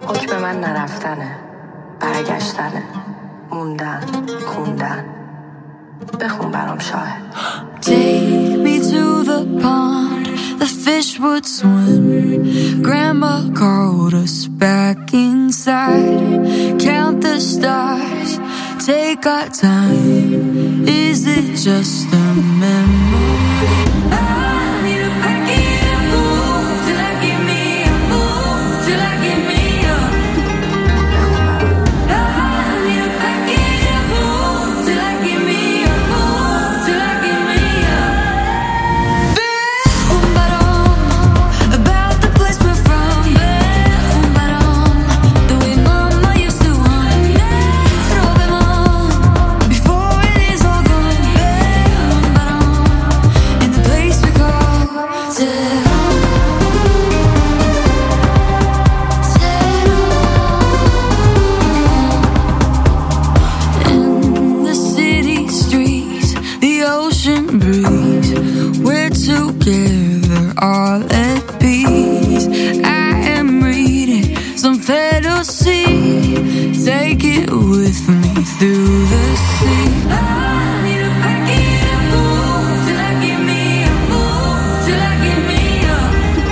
حکم من نرفتنه، برگشتنه، موندن، خوندن. بخون برام شاهد. Take me to the pond, the fish would swim. Grandma called us back inside. Count the stars, take our time. Is it just a memory? I need to pack it and move till I get me up, move till I get me up. I need to pack it and move till I get me up, move till I get me up. About the place we're from, the way mama used to want. Before it is all gone, in the place we call in the city streets, the ocean breeze. We're together, all at peace. I am reading some fantasy. Take it with me through the sea. I need to pack it and move till I get me up, move till I get me up.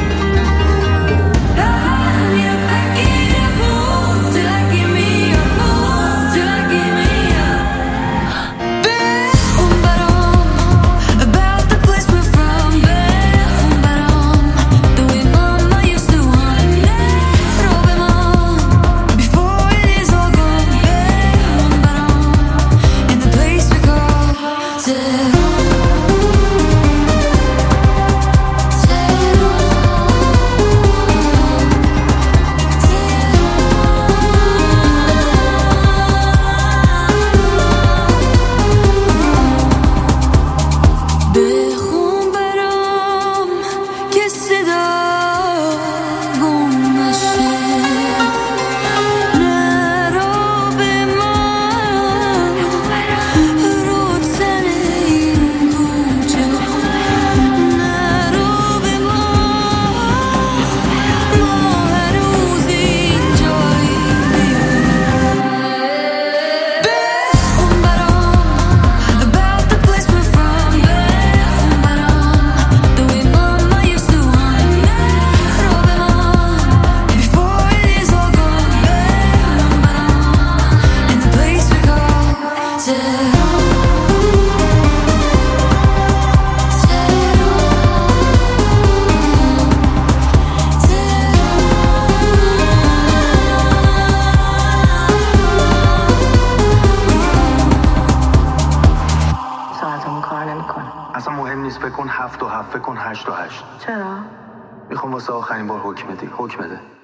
I need to pack it and move till I get me up, move till I get me up. About the place we're from, the way mama used to want. Before it is all gone, in the place we call بخون برام که صدا گم نشه. نرو به من رو تن این کوچه. نرو به من ما هنوز اینجاییم. بخون برام about the place we're from, the way mama used to want. Before it is all gone, in the place we call ساعتمون کار نمیکنه. اصلا مهم نیست. بکن 7 و 7، بکن 8 و 8. چرا؟ میخوام واسه آخرین بار حکم بدی. حکم بده.